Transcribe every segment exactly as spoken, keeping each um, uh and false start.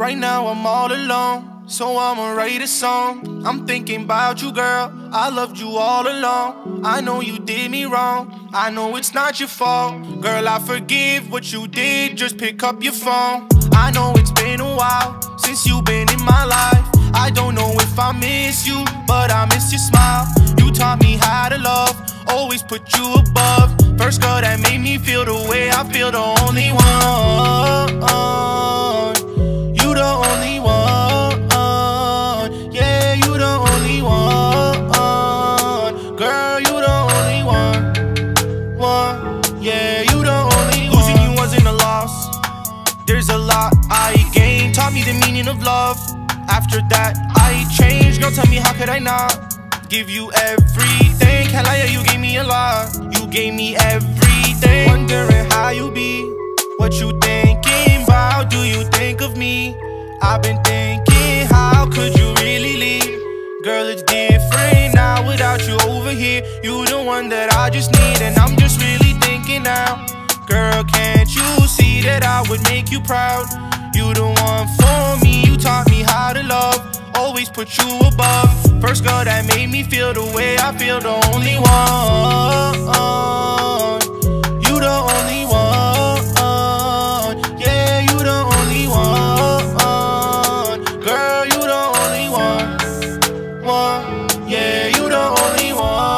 Right now I'm all alone, so I'ma write a song. I'm thinking about you, girl, I loved you all along. I know you did me wrong, I know it's not your fault. Girl, I forgive what you did, just pick up your phone. I know it's been a while since you've been in my life. I don't know if I miss you, but I miss your smile. You taught me how to love, always put you above. First girl that made me feel the way I feel, the only one. You the only one. Yeah, you the only one. Girl, you the only one. One. Yeah, you the only one. Losing you wasn't a loss. There's a lot I gained, taught me the meaning of love. After that, I changed. Girl, tell me, how could I not give you everything? Kalaya, you gave me a lot. You gave me everything. Wondering how you be, what you thinking about. Do you think of me? I've been thinking, how could you really leave? Girl, it's different now without you over here. You the one that I just need, and I'm just really thinking now. Girl, can't you see that I would make you proud? You the one for me, you taught me how to love, always put you above. First girl that made me feel the way I feel, the only one. You the only one. Yeah, you the only one. Girl, you the only one. One. Yeah, you the only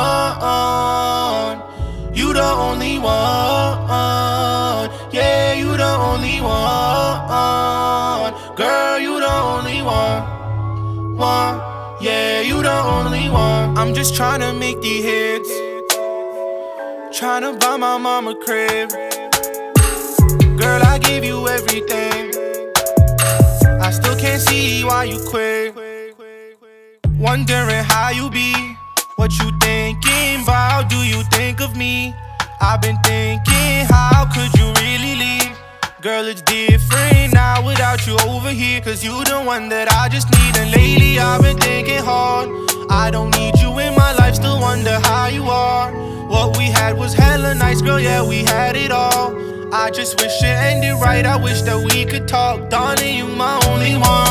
one. You the only one. Yeah, you the only one. Girl, you the only one. One. Yeah, you the only one. I'm just tryna make the hits, tryna buy my mama crib. Girl, I gave you everything, I still can't see why you quit. Wondering how you be, what you thinking about. Do you think of me? I've been thinking, how could you really leave? Girl, it's different now without you over here, cause you the one that I just need. And lately I've been thinking hard, I don't need you in my life, still wonder how you are. What we had was hella nice, girl, yeah, we had it all. I just wish it ended right, I wish that we could talk. Darling, you my only one.